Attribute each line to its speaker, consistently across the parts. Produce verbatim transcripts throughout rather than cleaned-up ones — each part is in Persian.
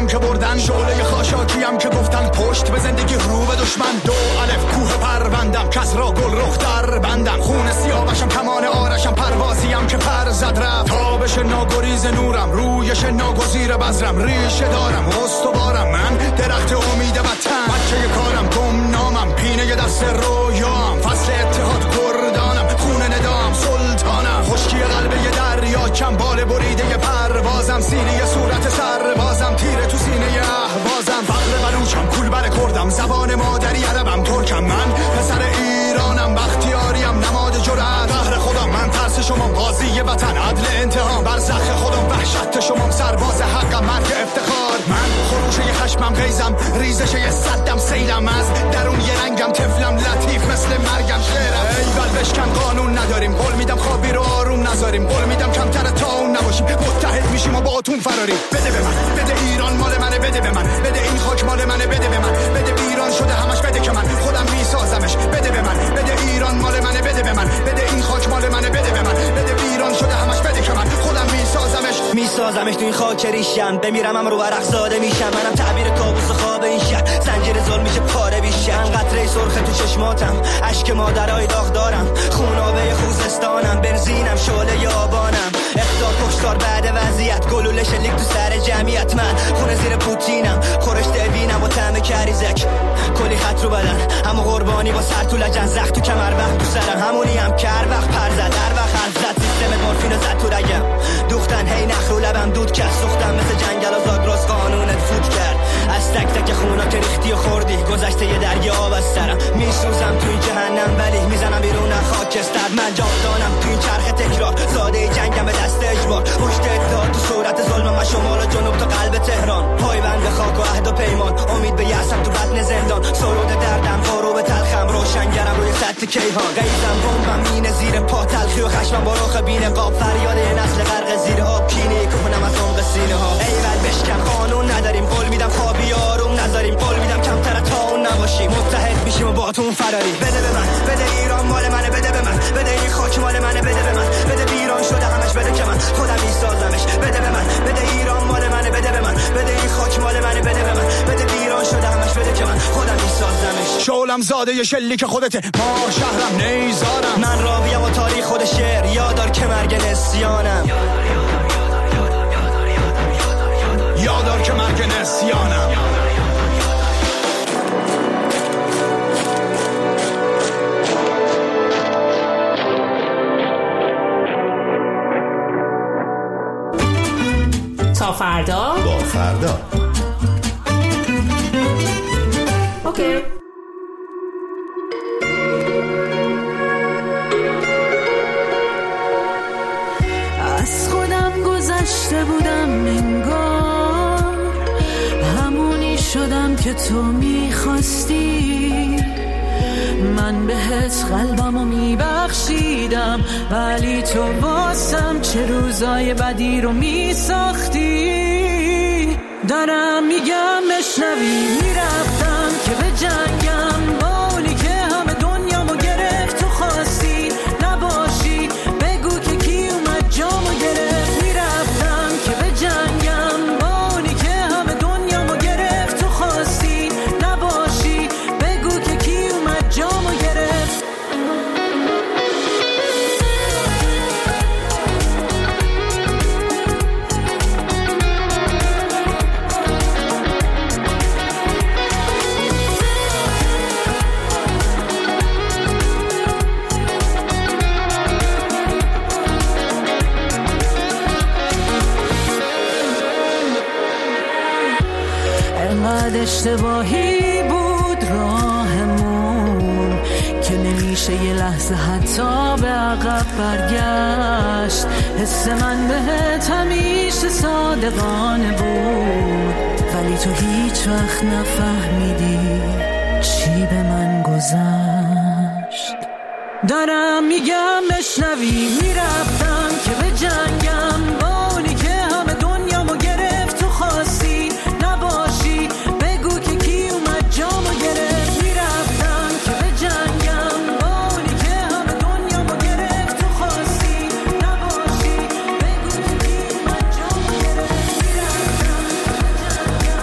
Speaker 1: هم که بردن، شعله خاشاکی هم که گفتن پشت به زندگی رو به دشمن. دو الف کوه پروندم، کس را گل رخ در بندم، خون سیاوشم کمان آرشم، پروازیم که پر زد رفت. تابش ناگریز نورم، رویش ناگزیر بذرم، ریشه دارم استوارم، من درخت امید وطن. بچه کارم گم نامم، پینه دست رویام، فصل اتحاد گردانم، خون ندام سلطانم. خشکی قلب یه دریا، چنبال بریده یه پروازم، سینه صورت سربازم، تیره تو سینه اهوازم. فقر بلوچم، کول بر کردم، زبان مادری عربم، ترکم، من پسر ایرانم، بختیاریم، نماد جرأت، قهر خودم، من ترس شما، قاضی وطن، عدل انتقام، برزخ خودم، وحشت شما، سرباز حقم، مرگ افتخار. من خروشه یه خشمم، غیزم، ریزش یه صدم، سیلم، از درون یه رنگم، طفلم، لطیف مثل مرگم، شعرم. ایول بشکن، قانون نداریم، قول میدم خوابی رو آروم نذاریم، قول میدم کمتر تا اون نباشیم، متحد میشیم و با اتون فراریم. بده به من، بده ایران مال منه، بده به من، بده این خاک مال منه، بده به من، بده ایران شده همش، بده که من خودم میسازمش، بده به من، بده ایران مال منه، بده به من، بده این خاک مال منه، بده به من، بده ایران شده همش، بده که من خودم میسازمش
Speaker 2: میسازمش تو این خاک ریشم، بمیرم هم رو ورق زاده میشم، منم تعبیر کابوس خواب این شهر، زنجیر ظلم میشه پاره بیشم، قطره سرخ تو چشماتم، اشک مادرای داغ دارم، خونابه خوزستانم، بنزینم، شعله یابانم، اقدار کشتار بعد وضعیت، گلوله شلیک تو سر جمعیت، من خونه زیر پوتینم، خورش دلوینم و طعم کریزک، کلی خط رو بدن، همو قربانی با سر تو لجن، زخ تو کمر وقت تو سرم، همونی هم که هر وقت پر زد، هر وقت حرف زد، سیستم مورفین زد تو رگم، دوختن هی نخ رو لبم دود کرد، سوختم مثل جنگل و زاگرس، قانونت فوت کرد، از تک تک خونا که ریختی و خوردی، گذشته یه دریا آب از سرم، میسوزم تو این جهنم ولی میزنم بیرون خاکستر، من جاودانم تو این چرخ تکرار، ساده جنگم به دست اجبار، پشت اتحاد تو صورت ظلمم، از شمال و جنوب تا قلب تهران، پایبند خاک و عهد و پیمان، امید به یأسم تو بطن زندان، سرود دردم، غروب تلخم، روشنگرم روی سطح کیهان، غیظم، بمبم، مینه زیر پا، تلخی و خشمم با رخ بی‌نقاب، فریاد یه نسل غرق زیر آب، کینه کهنم از عمق سینه ها. ایول بشکن، قانون نداریم، قول میدم خوابی آروم نذاریم، قول میدم کمتر تا اون نباشیم، متحد میشیم و با تو فراری. بده به من، بده ایران مال منه، بده به من، بده این خاک مال منه، بده به من، بده ایران شده همش، بده که من خودم میسازمش، بده به من، بده ایران مال منه، بده به من، بده این خاک مال منه، بده به من، بده ایران شده همش، بده که من خودم میسازمش.
Speaker 1: شعلم زاده ی شلیک خودته، ما شهرم نیزارم،
Speaker 2: من راویم و تاریخ خود شعر، یادار که مرگ نسیانم،
Speaker 1: یادار که مرگ نسیانم.
Speaker 3: تا فردا
Speaker 4: با فردا.
Speaker 3: اوکی.
Speaker 5: از خودم گذشته بودم انگار، همونی شدم که تو میخواستی، من بهت قلبمو میبخشیدم، ولی تو واسم چه روزای بدی رو میساختی. دارم میگم بشنوی، میرفتم که به جنگم با اونی که همه دنیامو گرفت، تو خواستی نباشی، بگو که کی اومد جامو گرفت. میرفتم که به جنگم با اونی که همه دنیامو گرفت، تو خواستی نباشی، بگو که کی اومد جامو گرفت. انقدر اشتباهی بود راهمون که نمیشه یه لحظه حتی به عقب برگشت. حس من بهت همیشه صادقانه بود، ولی تو هیچ وقت نفهمیدی چی به من گذشت. دارم میگم بشنوی، میرفتم که به جنگم با اونی که همه دنیامو گرفت، تو خواستی نباشی، بگو که کی اومد جامو گرفت. میرفتم که به جنگم با اونی که همه دنیامو گرفت، تو خواستی نباشی، بگو که کی اومد جامو گرفت. میرفتم که به جنگم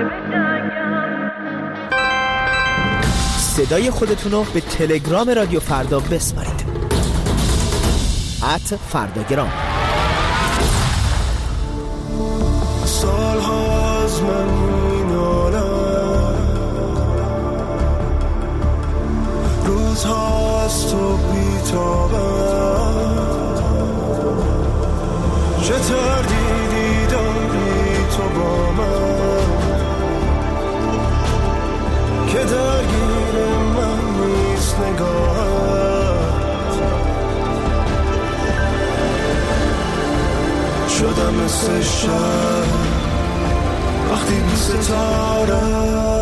Speaker 4: صدای خودتونو به تلگرام رادیو فردا بسپارید. ات فرداگرام.
Speaker 1: سال ها از من مینالم، روزها از تو بیتابم، چه تردیدی داری تو با من که درگیر من نیست نگاهت. شدم مثل شب وقتی بی ستاره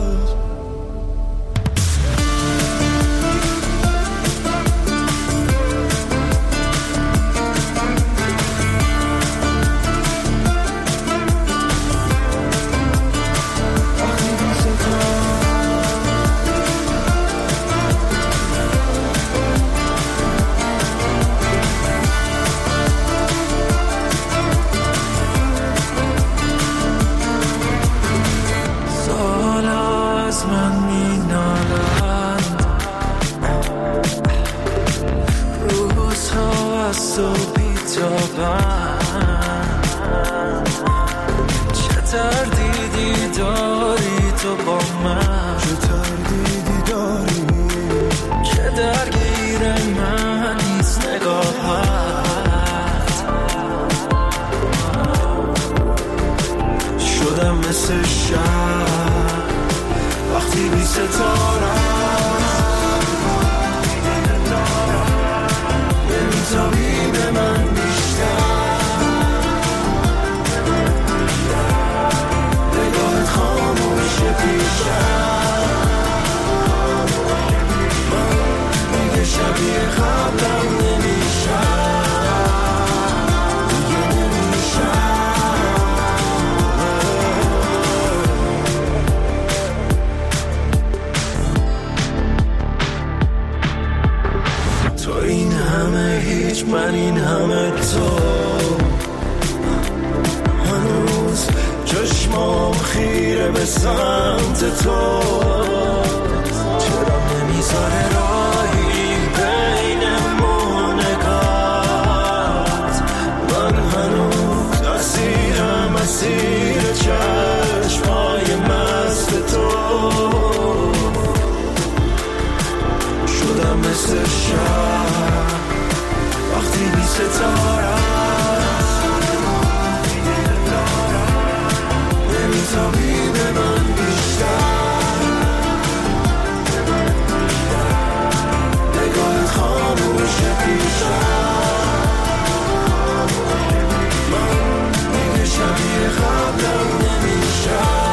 Speaker 1: من این همه تو هنوز چشمام خیره به سمت تو، چرا نمیذاره راهی بینمون نگات، من هنوز اسیرم اسیر چشمای مست تو، شدم مثل شب وقتی بی ستاره نمیتابی به من بیشتر، نگاهت خاموشه بیشتر، من دیگه شبیه قبلم نمیشم.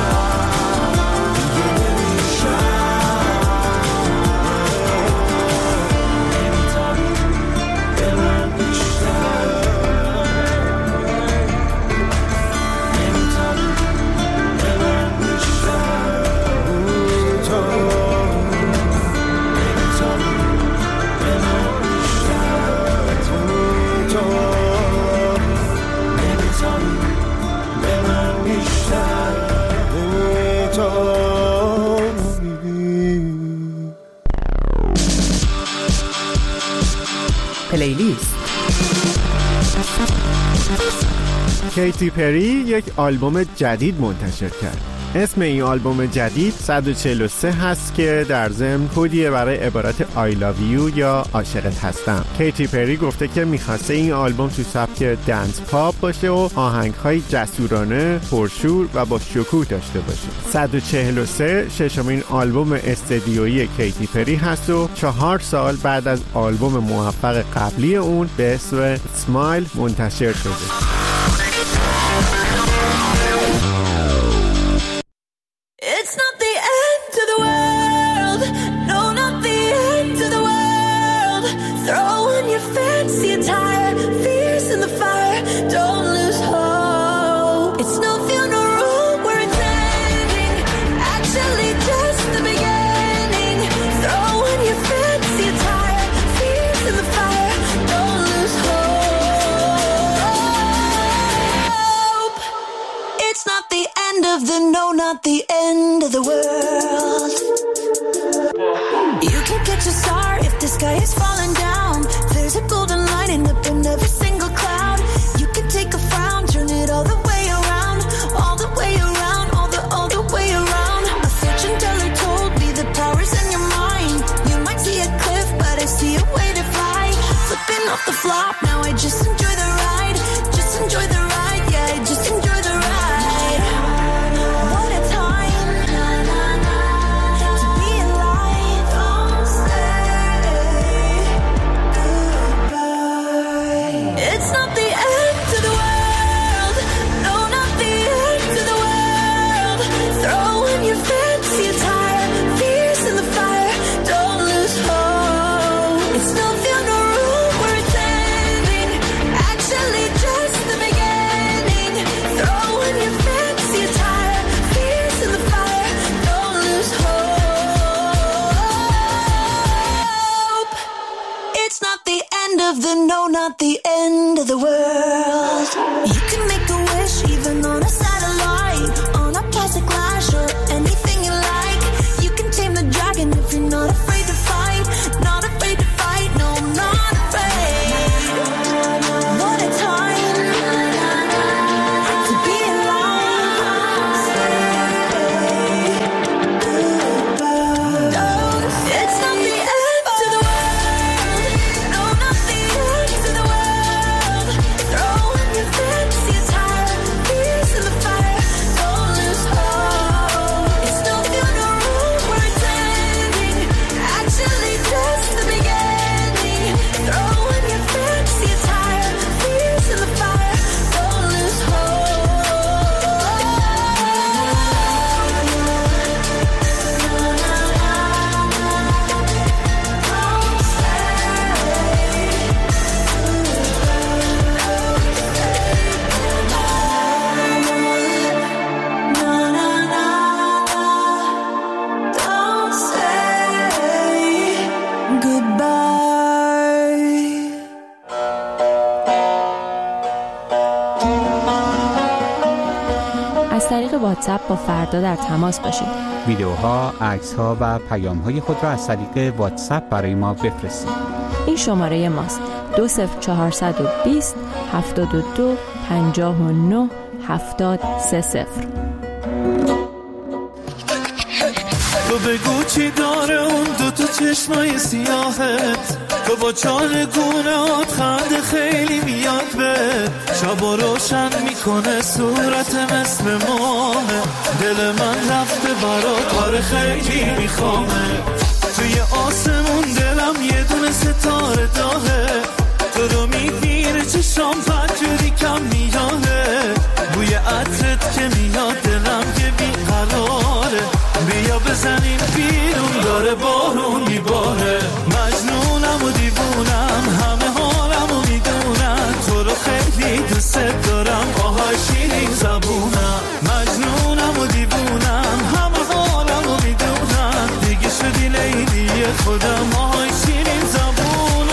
Speaker 6: پلیلیست. کیتی پری یک آلبوم جدید منتشر کرد. اسم این آلبوم جدید صد و چهل و سه هست که در ضمن کدیه برای عبارت I love you یا عاشقت هستم. کیتی پری گفته که میخواسته این آلبوم تو سبک دنس پاپ باشه و آهنگهای جسورانه، پرشور و با شکوه داشته باشه. صد و چهل و سه ششمین آلبوم استدیویی کیتی پری هست و چهار سال بعد از آلبوم موفق قبلی اون به اسم اسمایل منتشر شده.
Speaker 5: It's not the end of the world, no, not the end of the world. Throw on your fancy attire, fierce in the fire, don't lose hope. It's no funeral, we're attending, actually just the beginning. Throw on your fancy attire, fierce in the fire, don't lose hope.
Speaker 7: of the no, not the end of the world. You can catch a star if the sky is falling down. There's a golden lining up in every single cloud. You can take a frown, turn it all the way around, all the way around, all the all the way around. A fortune teller told me the power's in your mind. You might see a cliff, but I see a way to fly. Flipping off the flop, now I just enjoy the ride. Just enjoy the ride, yeah, I just enjoy the ride. What a time to be alive. Don't say goodbye. It's not the end to the world. No, not the end to the world. Throw in your fancy attire, fierce in the fire. Don't lose hope. It's no funeral we're attending. Actually, just the beginning. Throw in your fancy attire, fierce in the fire. Don't lose hope. It's not the end of the no, not the end of the world. You can make a wish even on a satellite, on a plastic lash or anything you like. You can tame the dragon if you're not afraid to fight. Not afraid to fight, no, I'm not afraid. What a time to be alive. Say goodbye. It's not the end to the world. No, not the end to the world. Throw in your fancy attire, fierce in the fire. Don't lose hope. It's no funeral we're attending. Actually, just the beginning. Throw in your fancy attire, fierce in the fire. Don't lose Don't say goodbye.
Speaker 3: از طریق واتساپ با فردا در تماس باشید.
Speaker 8: ویدیوها، عکس‌ها و پیام‌های خود را از طریق واتساپ برای ما بفرستید.
Speaker 3: این شماره ماست: دو صفر چهارصد و بیست هفتاد و دو پنجاه و نه هفتاد سه صفر.
Speaker 9: تو بگو چی داره اون دو تا چشمای سیاهت، تو با چارگونهات خنده خیلی میاد به شبا روشن میکنه صورت مثل ماهه. دل من رفته برات، آره خیلی میخوامه. توی آسمون دلم یه دونه ستاره داغه، تو رو میگیره چشام پنجوری کم میاده. بوی عطرت که میاد دلم که بیقراره. بیا بزنیم بیرون داره بارون میباره. مجنونم و دیوونم همه حالم و میدونم، تو رو خیلی دوست دارم آهای شیرین زبونم. مجنونم و دیوونم همه حالم و میدونم، دیگه شدی لیلی خودم آهای شیرین زبونم.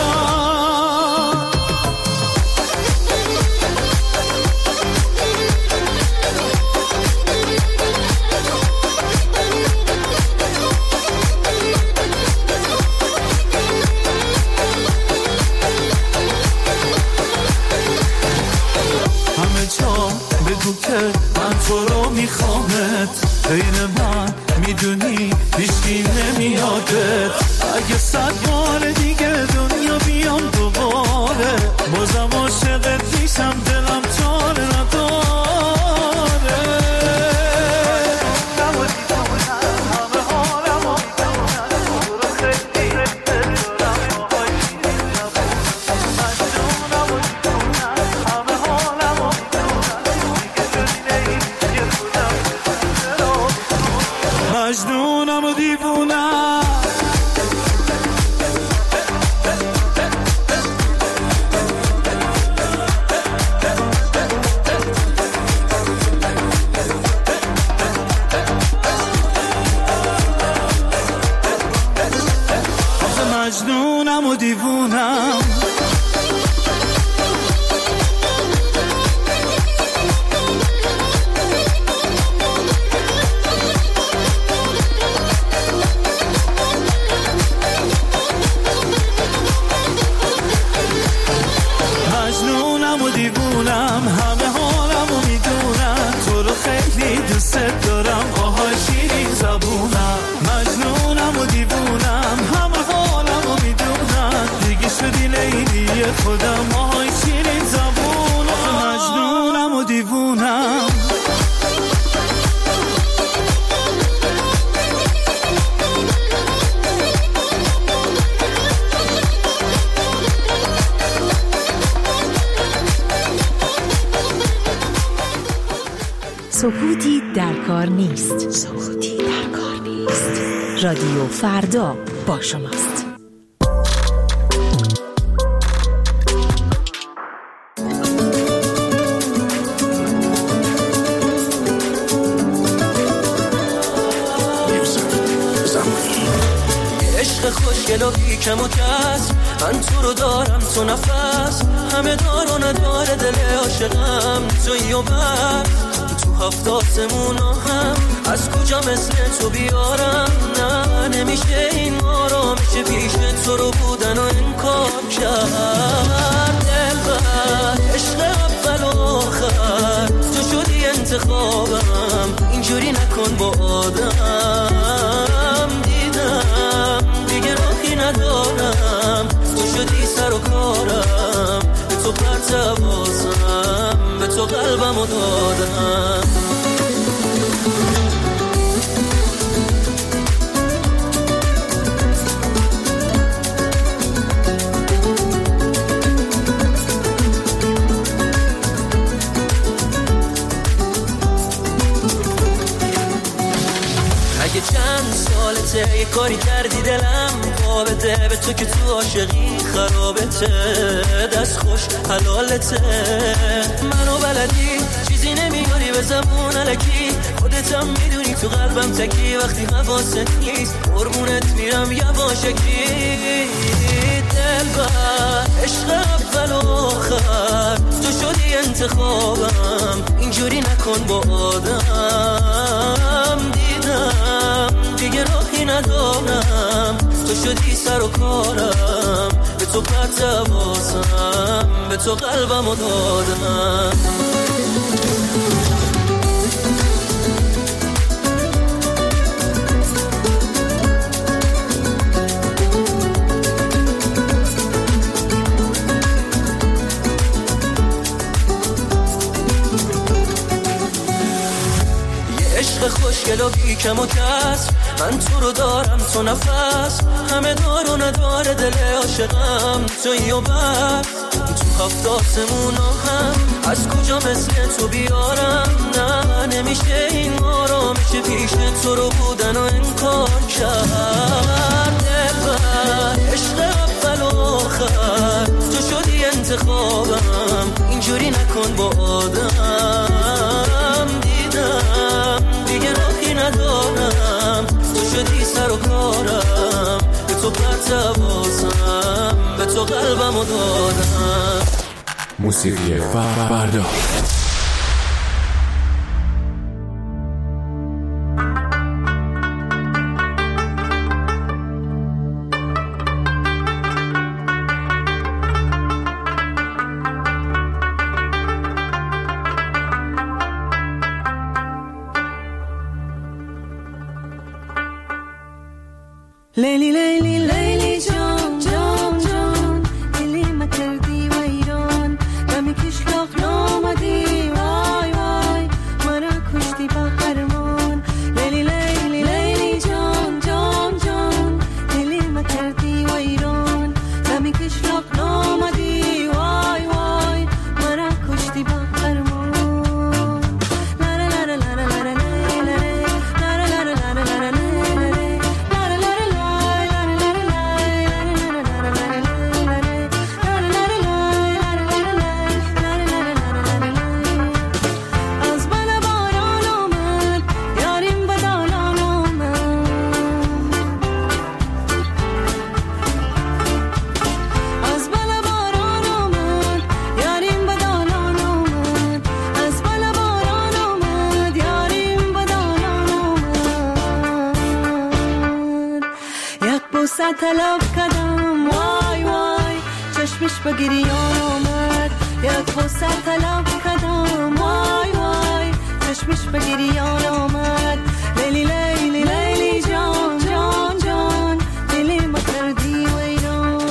Speaker 9: بگو که من تو رو میخوامت، بین من میدونی هیچکی نمیادت. اگه صد بار دیگه دنیا بیام دوباره، بازم عاشقت میشم دلم چاره نداره. مجنونم و دیوونم. بمونم.
Speaker 10: سکوتی در کار نیست. سکوتی در کار نیست. رادیو فردا با شماست.
Speaker 11: عشق خوشگل و بیکم و کس، من تو رو دارم تو نفس، همه دار و نداره دل عاشقم تویی و بس. تو هفت آسمونا هم از کجا مثل تو بیارم؟ نه نمیشه این آرام میشه پیش تو رو بودن و انکار کرد. دلبر عشق اول و آخر تو شدی انتخابم، اینجوری نکن با آدم. دیدم دیگه راهی ندارم، تو شدی سر و کارم، به تو پرت بازم، به تو قلبمو دادم. اگه چند سالته یه کاری کردی دلم پا بده به تو که تو عاشقی خرابته، دست خوش حلالته، منو بلدی چیزی نمیاری به زبون الکی، خودتم میدونی تو قلبم تکی، وقتی حواست نیست قربونت میرم یواشکی. دلبر عشق اول و آخر تو شدی انتخابم، اینجوری نکن با آدم. دیدم دیگه راهی ندارم، تو شدی سر و کارم، به تو پرت بازم، به تو قلبمو دادم. عشق خوشگل و بیکم و کس، من تو رو دارم تو نفس، همه دار و نداره دل عاشقم تویی و بس. تو هفت آسمونا هم از کجا مثل تو بیارم؟ نه نمیشه این آرام میشه پیش تو رو بودن و انکار کرد. دلبر عشق اول و آخر تو شدی انتخابم، اینجوری نکن با آدم. دیدم دیگه راهی ندارم، تو شدی سر و کارم، به تو پرت بازم، به تو قلبمو دادم.
Speaker 12: موسیقی فردا.
Speaker 5: لیلی لیلی لیلی جان جان جان، دلی ما کردی ویران، دمی کشلاق نامدی وای وای، مرا کشتی با خرمان. لیلی لیلی لیلی جان جان جان، دلی ما کردی ویران، دمی کشلاق نامدی وای وای، مرا کشتی با خرمان. طلب کردم وای وای، چشمش به گریان آمد، یک بوسه طلب کردم وای وای، چشمش به گریان آمد. لیلی لیلی لیلی جان جان جان، دلی ما کردی ویران.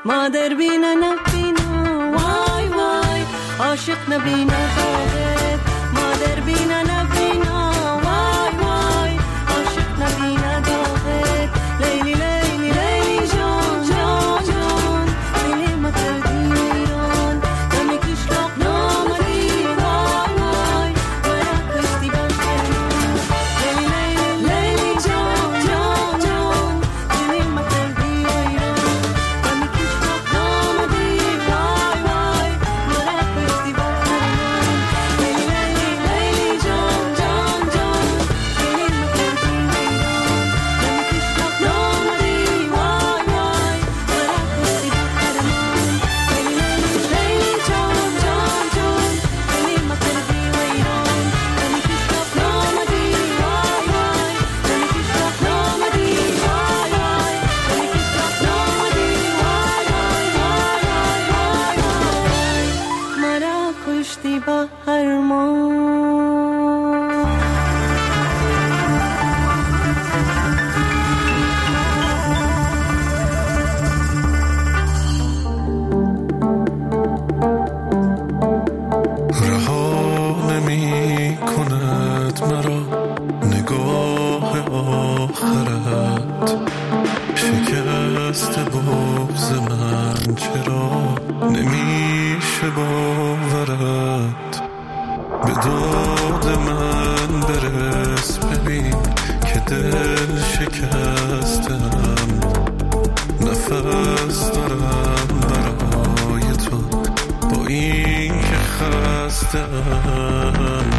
Speaker 5: مادر بینا نبینا وای وای عاشق نبینا داغت مادر بینا نبینا وای وای عاشق نبینا داغت لیلی لیلی لیلی جان جان جان لیلی ما کردی ویران دمی کشلاق نامدی وای وای مرا کشتی بخرمان لیلی لیلی لیلی جان جان جان لیلی ما کردی ویران دمی کشلاق نامدی وای وای مرا کشتی بخرمان لیلی لیلی لیلی جان جان جان لیلی ما کردی ویران دمی کشلاق نامدی وای وای مرا کشتی بخرمان لیلی لیلی لیلی جان جان جان لیلی ما کردی ویران دمی کشلاق نامدی وای وای دمی کشلاق نامدی وای وای دمی کشلاق نامدی وای وای وای وای وای مرا کشتی بخرمان
Speaker 9: رها نمی کند مرا نگاه آخرت شکست بغض من چرا نمیشه باورت به داد من برس ببین که دل شکستم نفس دارم برای تو با این که خستم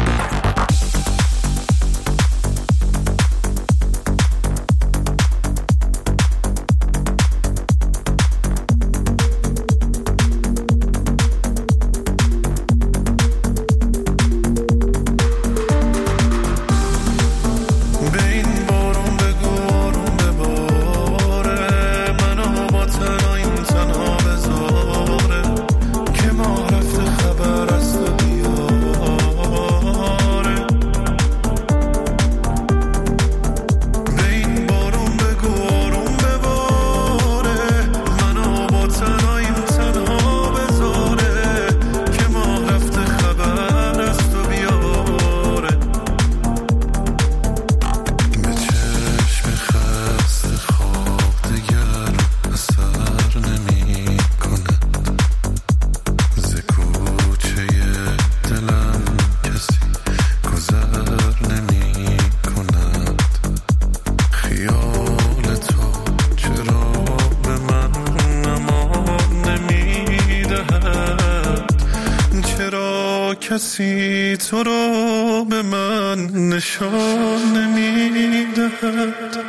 Speaker 9: کسی تو رو به من نشان نمیدهد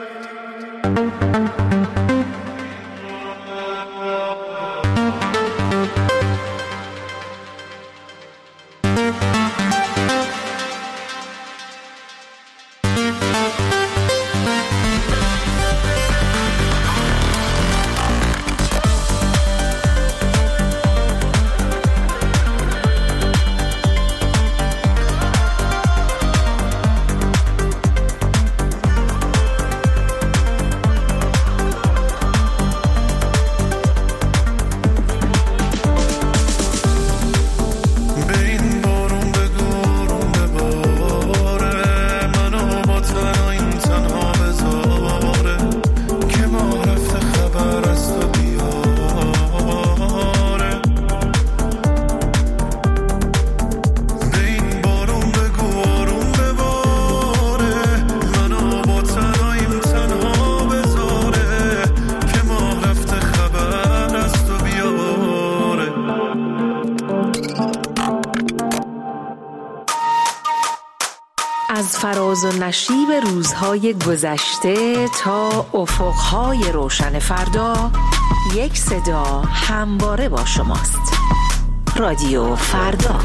Speaker 10: از فراز و نشیب روزهای گذشته تا افقهای روشن فردا، یک صدا همواره با شماست. رادیو فردا.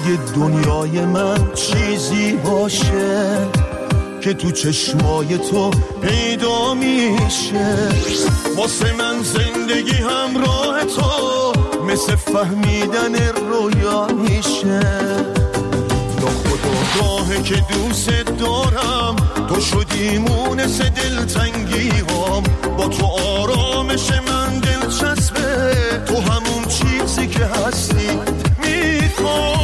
Speaker 13: توی دنیای من چیزی باشه که تو چشمای تو پیدا میشه. واسه من زندگی همراه تو مثل فهمیدن رویا میشه. خدا راهه که دوست دارم تو شدی مونس دلتنگی هم. با تو آرامش من دلچسبه، تو همون چیزی که هستی میخوام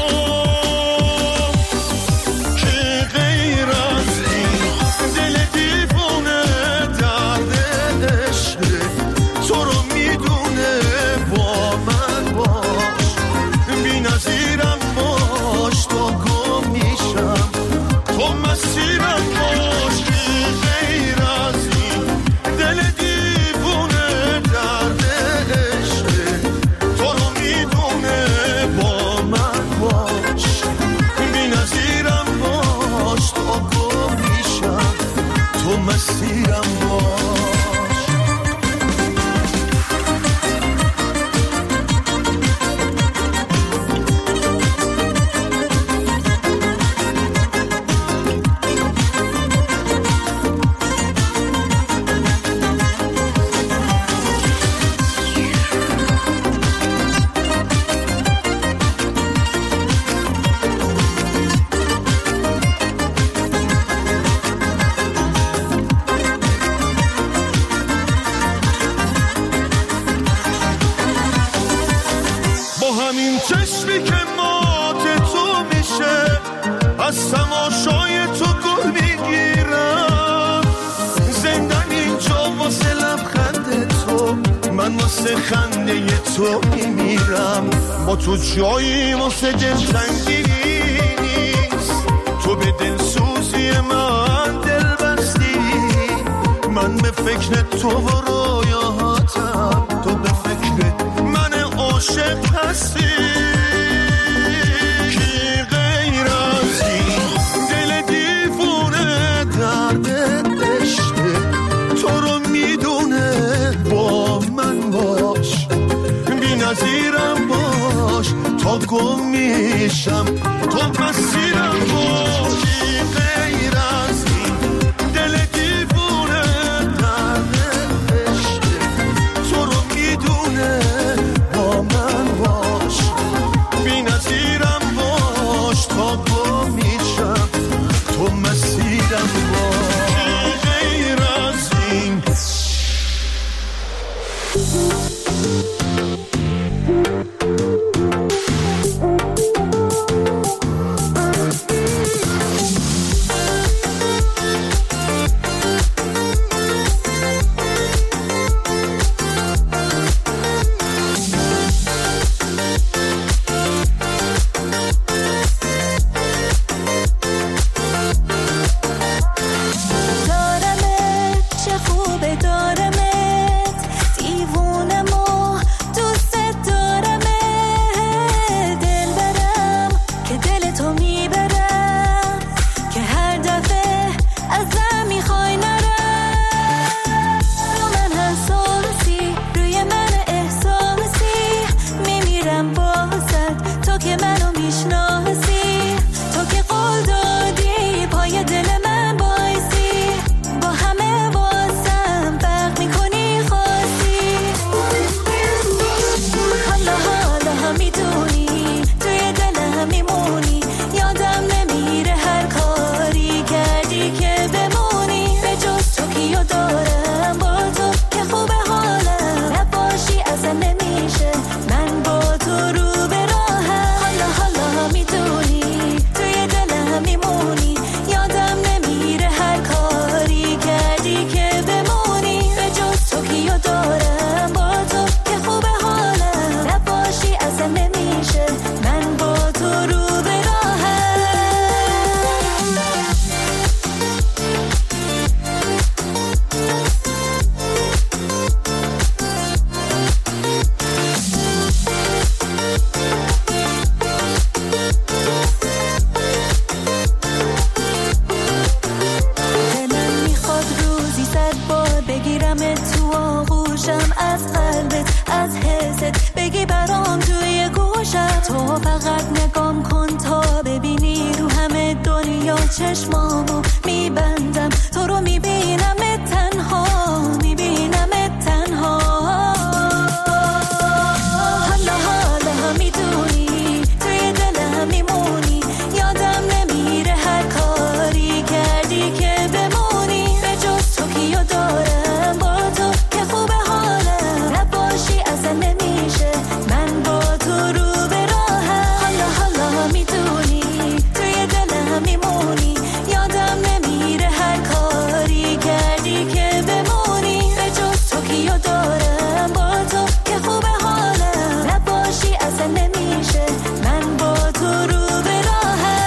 Speaker 13: که غیر از این دل دیوونه درد عشقه. تو رو میدونه با من باش، بی نظیرم باش تا گم میشم. تو مسیرم باش که غیر از این دل دیوونه درد عشقه. تو رو میدونه با من باش، بی نظیرم باش تا گم میشم. تو مسیرم باش. همین چشمی که مات تو میشه، از تماشای تو گل میگیرم. زندم اینجا واسه لبخند تو، من واسه خنده تو میمیرم. با تو جایی واسه دلتنگی نیست، تو به دلسوزی من دل بستی. من به فکر تو و رویاهاتم، تو به فکر من عاشق هستی. کی غیر از این دل دیوونه درد عشقه. تو رو میدونه با من باش، بی نظیرم باش تا گم میشم. تو مسیرم باش، کی غیر از این دل دیوونه درد عشقه. تو رو میدونه با من باش،
Speaker 7: چشمامو میبندم تو رو میبینم تنها میبینم تنها حالا حالا میدونی توی دلم میمونی یادم نمیره هر کاری کردی که بمونی به جز تو کیو دارم با تو که خوبه حالم نباشی اصلا نمیشه من با تو رو به راهم حالا حالا میدونی توی دلم میمونی یادم نمیره هر کاری کردی که بمونی به جز تو کیو دارم با تو که خوبه حالم نباشی اصلا نمیشه من با تو رو به راهم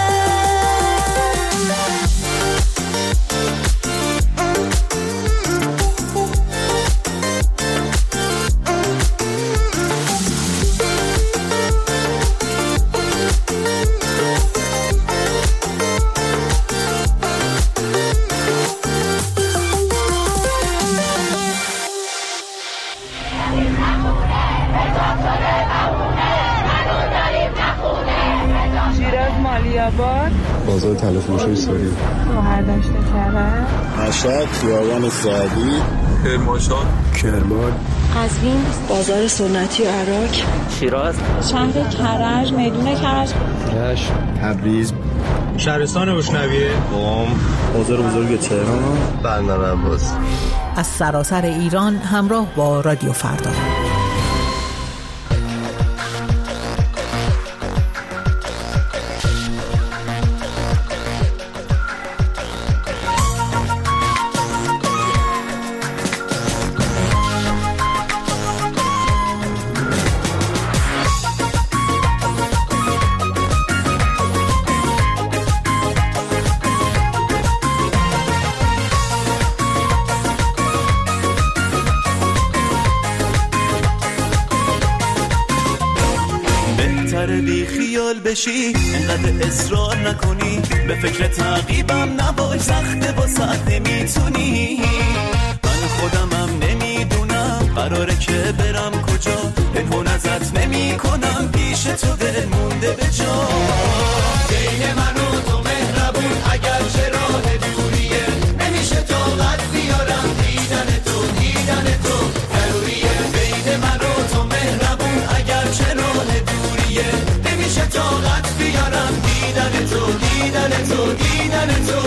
Speaker 14: شیراز مالیاباد
Speaker 15: بازار تلفروشی سوری
Speaker 14: شوهر داشته کرد
Speaker 15: مشهد خیابان سعدی کرمانشاه کرمان
Speaker 16: قزوین بازار سنتی عراق
Speaker 17: شیراز
Speaker 14: شهر کرج میدون کرج
Speaker 15: رشت تبریز
Speaker 18: شهرستان بشنویه
Speaker 15: قم بازار بزرگ تهران بندر عباس
Speaker 10: از سراسر ایران همراه با رادیو فردا.
Speaker 9: بی خیال بشی انقدر اصرار نکنی به فکر تعقیبم نباش سخته واسه نمیتونی من خودمم نمیدونم قراره که برم کجا پنهون ازت نمی کنم پیش تو دل مونده به جا بین من و تو مهربون اگر چه راه دوریه نمیشه طاقت بیارم دیدن تو دیدن تو ضروریه بین من و تو مهربون اگر چه راه دوریه نمیشه طاقت بیارم دیدن تو دیدن تو دیدن تو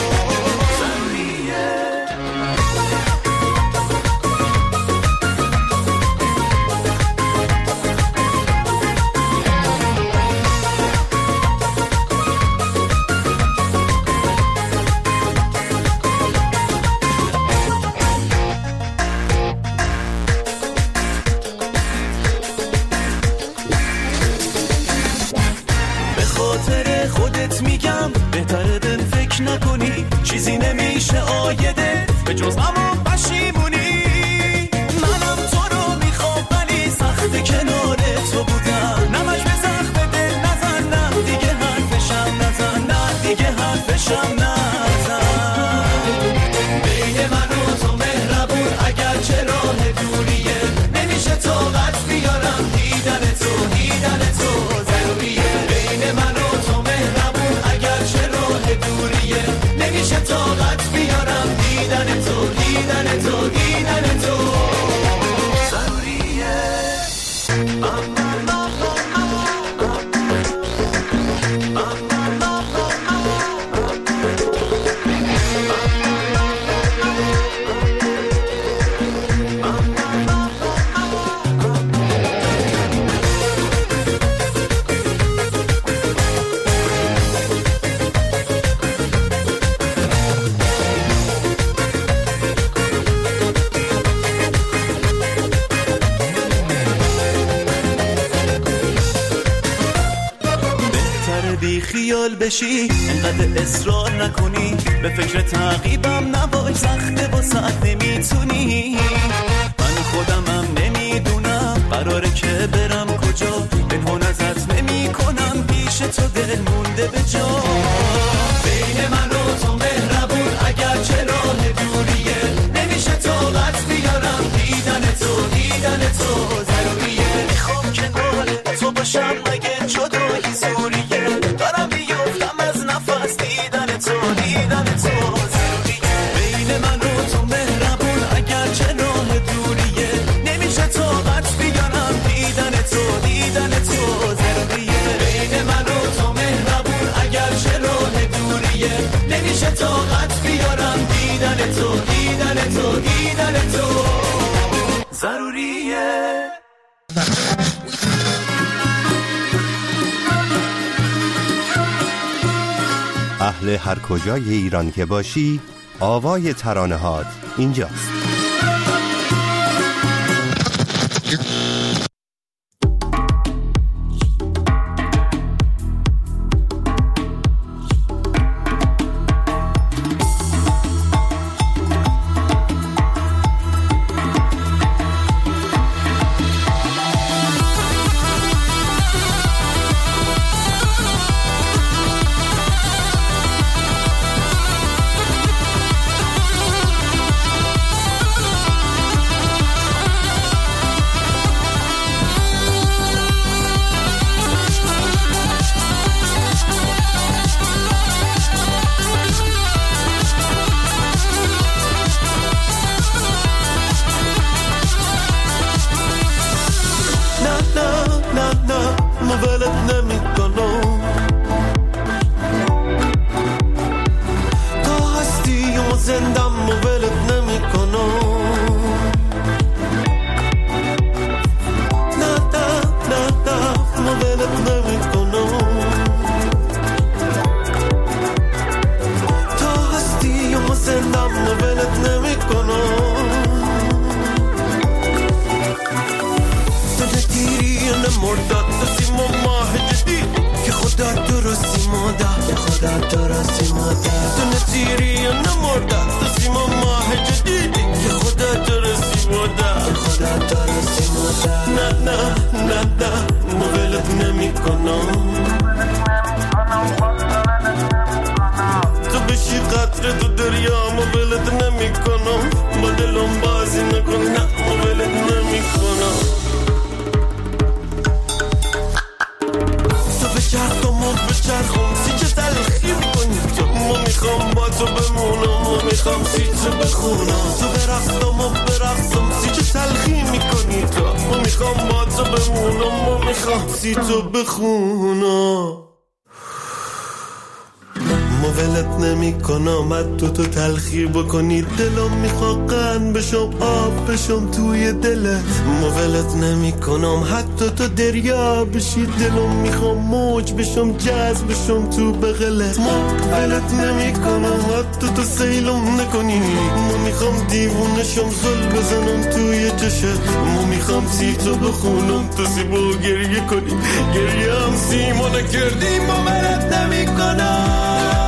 Speaker 9: بهتره بهم فکر نکنی چیزی نمیشه آیده به جز همون پشیمونی منم تو رو میخوام ولی سخت کنار تو بودم نمک به زخم دل نزن نه دیگه حرفشم نزن نه دیگه حرفشم نزن بین من و تو مهربون اگر چه راه دوریه نمیشه طاقت بیارم دیدن تو دیدن تو ضروریه بین من و تو مهربون اگر چه راه دوریه نمیشه طاقت بیارم دیدن تو دیدن تو دیدن تو ضروریه بی خیال بشی انقدر اصرار نکنی به فکر تعقیبم نباش سخته واسه نمیتونی من خودمم نمیدونم قراره که برم کجا پنهون ازت نمی کنم پیش تو دل مونده به جا بین من و تو مهربون اگر چه راه دوریه نمیشه طاقت بیارم دیدن تو دیدن تو ضروریه میخوام کنار تو باشم مگه جدایی زوریه دارم بیفتم از نفس دیدن
Speaker 17: اهل هر کجای ایران که باشی، آوای ترانه‌هات اینجاست.
Speaker 13: تو تو تلخی بکنی دلم میخواد قند بشم آب بشم توی دلت مولت نمی کنم حتی تو دریا بشی دلم میخوام موج بشم جذب بشم تو بغلت مولت نمی کنم حتی تو سیلم نکنی ما میخوام دیوونه شم زل بزنم توی چشت ما میخوام سی تو بخونم تو سیبو گریه کنی گریه هم سیما نکردی مولت نمی کنم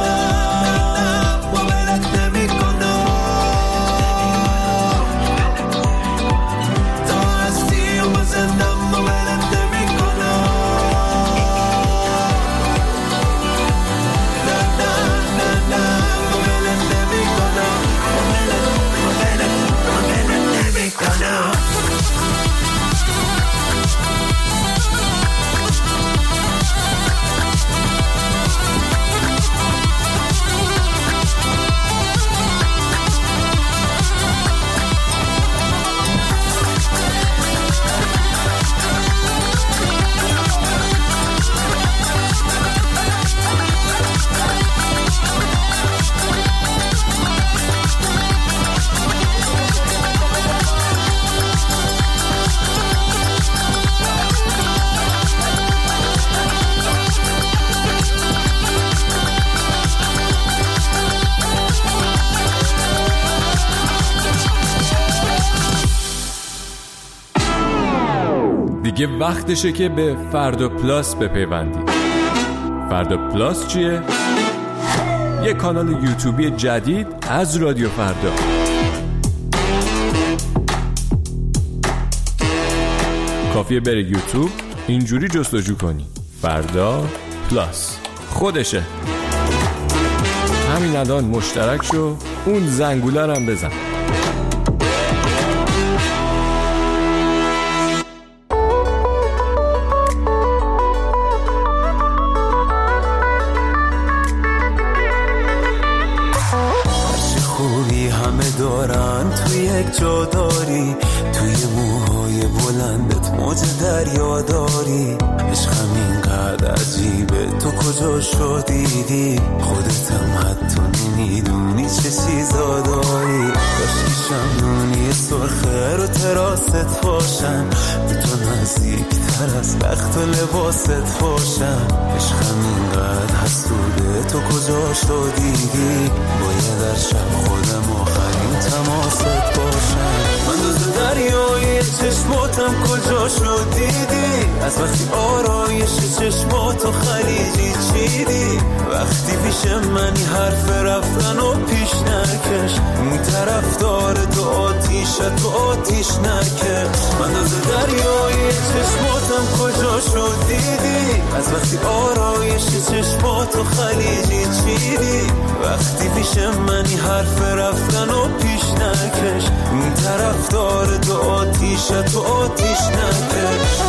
Speaker 19: دیگه وقتشه که به فردا پلاس بپیوندید. فردا پلاس چیه؟ یه کانال یوتیوبی جدید از رادیو فردا. کافیه بری یوتیوب اینجوری جستجو کنی فردا پلاس، خودشه. همین الان مشترک شو، اون زنگوله هم بزن.
Speaker 20: دارن توی یک جا داری، توی موهای بلندت موج دریا داری. عشقم اینقدر عجیبه تو کجا شدیدی، خودتم حتی نمیدونی چه چیزا داری. داشتی شمنونی سرخه رو تراست باشم، به تو نزدیک تر از بخت و لباست باشم. عشقم اینقدر حسوده تو کجا کجا شدیدی باید در شب خودم آخرین تماست باشم اندازه دریای چشماتم کجا شدیدی از وقتی آرایش چشماتو خلیجی چیدی وقتی پیش منی حرف رفتن و پیش نکش اون طرف داره تو آتیشه تو آتیش نکش اندازه دریای چشماتم کجا شدیدی از وقتی آرایش چشماتو خلیجی چیدی وقتی پیش منی حرف رفتن و پیش نکش اون طرف داره تو آتیشه تو آتیش نکش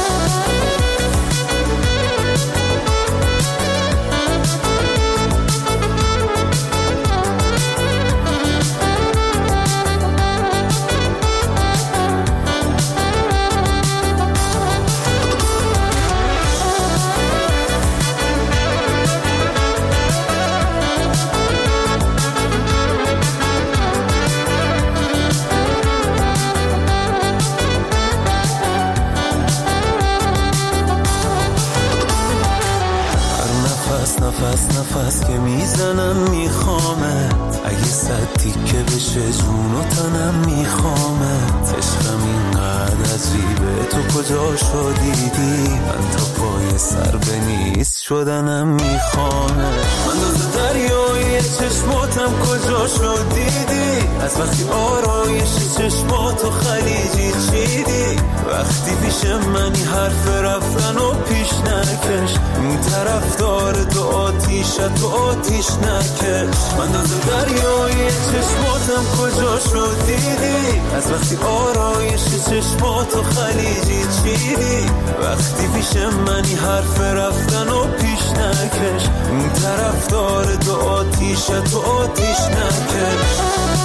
Speaker 20: نفس نفس که میزنم میخوامت اگه صد تیکه بشه جون و تنم میخوامت عشقم اینقدر عجیبه تو کجا شدیدی من تا پای سر به نیست شدنم میخوامت من دوز دریای چشماتم کجا شدیدی از وقتی آرایش چشماتو خلیجی چیدی وقتی پیش منی حرف رفتن و پیش نکش اون طرف داره تو آتیشه تو آتیش نکش من دوز دریای چشماتم کجا شدیدی از وقتی آرایش چشماتو خلیجی چیدی وقتی پیش منی حرف رفتن و پیش نکش اون طرف داره تو آتیشه تو آتیش نکش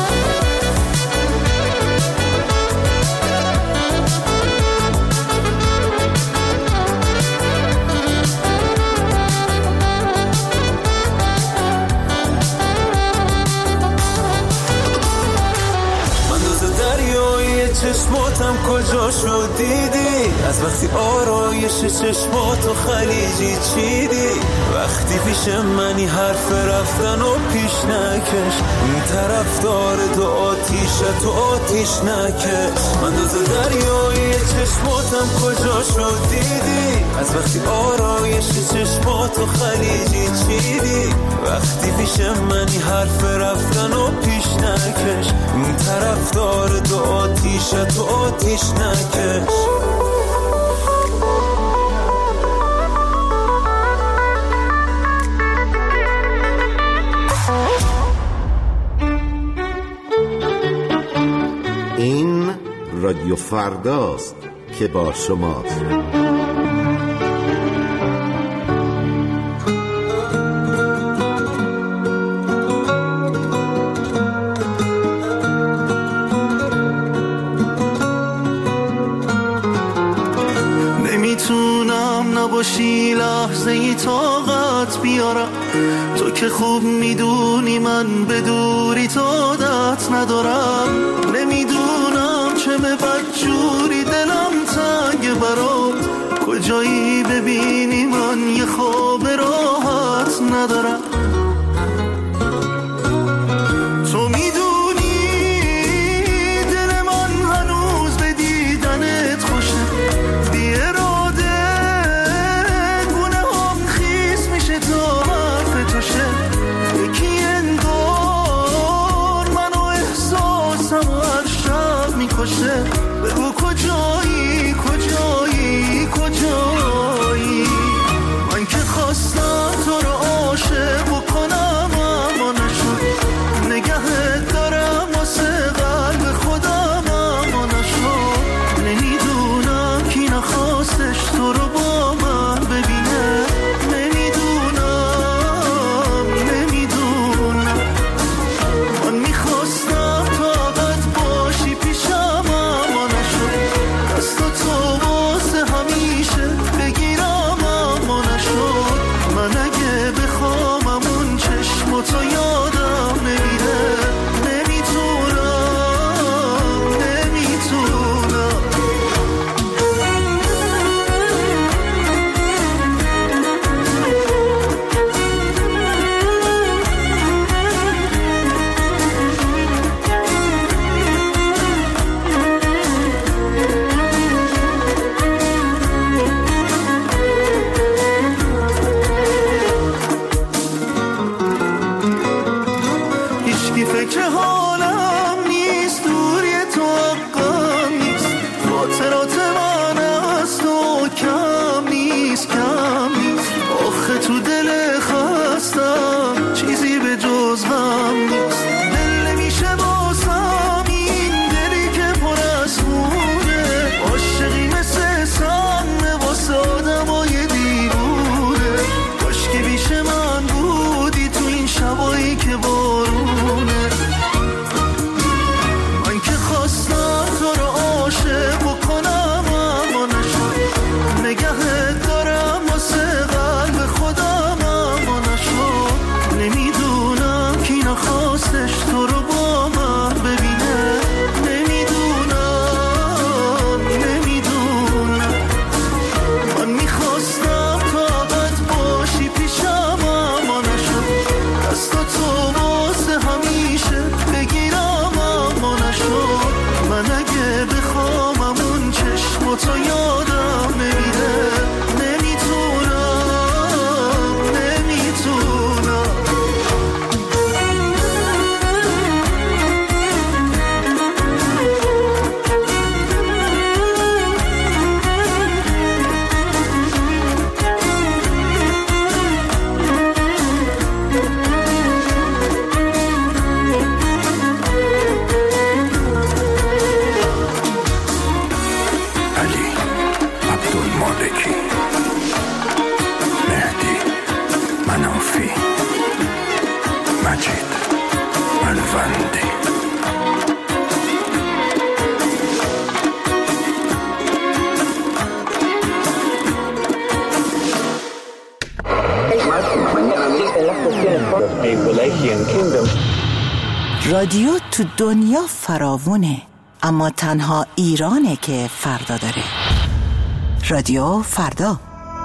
Speaker 20: چشماتم کجا شدیدی از وقتی آرایش چشماتو خلیجی چیدی وقتی پیش منی حرف رفتن و پیش نکش این طرف داره تو آتیشه تو آتیش نکش من دوز دریای چشماتم کجا شدیدی از وقتی آرایش چشماتو خلیجی چیدی وقتی پیش منی حرف رفتن و پیش نکش این طرف داره تو آتیشه تو آتیش نکش
Speaker 21: این رادیو فرداست که با شماست.
Speaker 13: نباشی لحظه ای طاقت بیارم تو که خوب میدونی من به دوری تو عادت ندارم نمیدونم چه به بدجوری دلم تنگ برات کجایی ببینی من یه خواب راحت ندارم تو میدونی دل من هنوز به دیدنت خوشه بی یکی انگار منو احساسم و هر شب میکشه بگو کجایی کجایی کجایی من که خواستم تو رو عاشق بکنم
Speaker 10: رادیو تو دنیا فراوونه، اما تنها ایرانه که فردا داره. رادیو فردا.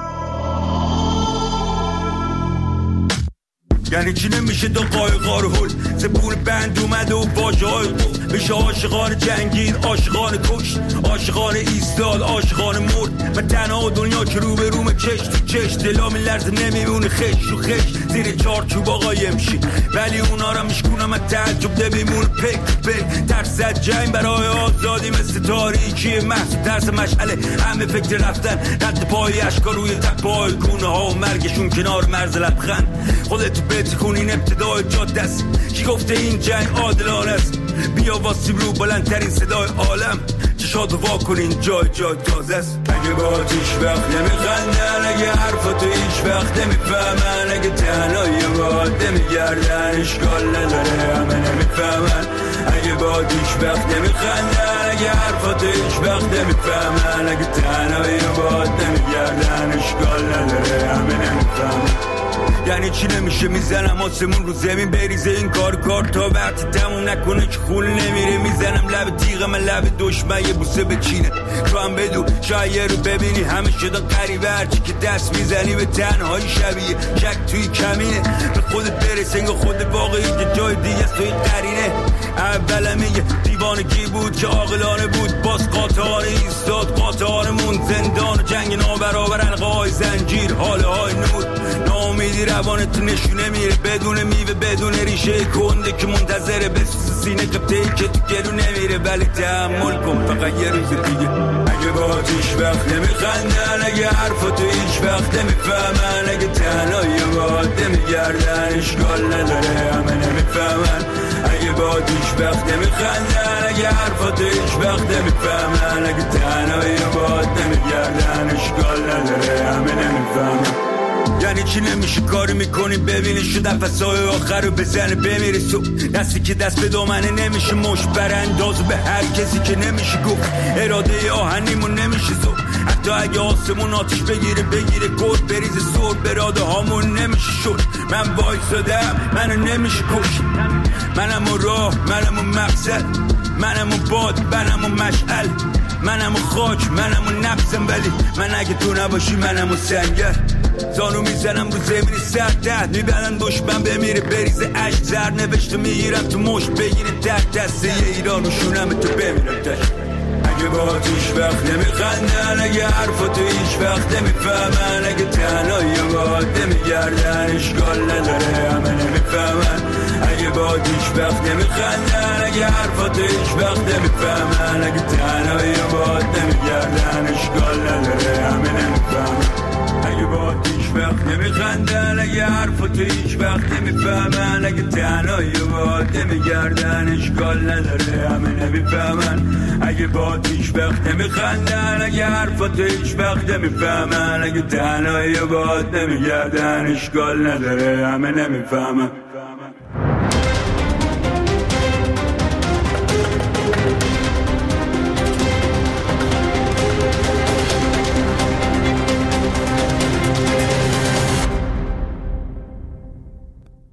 Speaker 13: یعنی چی نمیشه دو قایقار هل زبون بند اومده و باجه های گفت بشه عاشقان جنگید، عاشقان کش، عاشقان ایستاد، عاشقان مرد. من تنها دنیا که رو به روم چش تو چش دلام لرزه نمیمونه خش و خش زیر چار چوب آقای امشی، ولی اونا را میشکونم از تعجب نمیمونه پک پک. ترس از جنگ برای آزادی مثل تاریکی محض ترس مشعله، همه فکر رفتن رد پای اشکا روی تپای گونه ها و مرگشون کنار مرز لبخند. خودتو بهت کنین ابتدای جاده است، کی گفته این جنگ عادلانه است؟ بیا واسیم رو بلندترین صدای عالم، چشاتو وا کنین جای جای تازه است. اگه با هیچ وقت نمیخندن، اگه حرفاتو هیچ وقت نمیفهمن، اگه تنهایی باید نمیگردن اشکال نداره همه نمیفهمن. اگه با هیچ وقت نمیخندن، اگه حرفاتو هیچ وقت نمیفهمن، اگه تنهایی باید نمیگردن اشکال نداره همه نمیفهمن. یعنی چی نمیشه میزنم آسمون رو زمین بریزه این کار کار تا وقتی تموم نکنه که خون نمیره. میزنم لب تیغ من لب دشمن یه بوسه بچینه، تو هم بدو شاید رو ببینی همه شدن قریبه، هرچی که دست میزنی به تنهایی شبیه شک توی کمینه. به خودت برس انگاه خود واقعی که جای دیگه است توی قرینه. اولم یه دیوانگی بود که عاقلانه بود، باز قاطعانه ایستاد قاطعانمون زندان و جنگ نابرابر حلقه‌های زنجیر حاله های نور. ناامیدی روانت نشونه میره بدون میوه بدون ریشه کنده که منتظره بسوز سینه قبطه‌ای که تو گلو نمیره، ولی تحمل کن فقط یه روز دیگه. اگه با هیچ وقت نمیخندن، اگه حرفاتو هیچ وقت نمیفهمن، اگه تنهایی باید نمیگردن اشکال نداره همه نمیفهمن. اگه با هیچ وقت نمیخندن، اگه حرفاتو هیچ وقت نمیفهمن، اگه تنهایی باید نمیگردن اشکال نداره همه نمیفهمن. یعنی چی نمیشه کاری میکنی ببینی شو نفسای آخر رو بزنه بمیره سو دستی که دست به دامنه نمیشه مش برانداز به هر کسی که نمیشه گفت اراده آهنیمون نمیشه زو. حتی اگه آسمون آتیش بگیره بگیره گرد بریز سور براده هامون نمیشه شد. من وایسادم منو نمیشه کش، منم و راه منم و مقصد، منم و باد منم و مشعل، منم و خاک منم و نفسم، ولی من اگه تو نباشی منم و سنگر. زانو میزنم رو زمین سردت میبرن دشمن بمیره بریزه عشق زر نوشته میگیرم تو مشت بگیره تحت دسته یه ایران و شونم تو بمیرم تشت. اگه با هیچ وقت نمیخندن، اگه حرفاتو هیچ وقت نمیفهمن، اگه تنهایی باید نمیگردن اشکال نداره همه نمیفهمن. اگه با هیچ وقت نمیخندن، اگه حرفاتو هیچ وقت نمیفهمن، اگه تنهایی باید نمیگردن اشکال نداره همه نمیفهمن. اگه با هیچ وقت نمیخندن، اگه حرفاتو هیچ وقت نمیفهمن، اگه تنهایی باید نمیگردن اشکال نداره همه نمیفهمن. اگه با هیچ وقت نمیخندن، اگه حرفاتو هیچ وقت نمیفهمن، اگه تنهایی باید نمیگردن اشکال نداره همه نمیفهمن.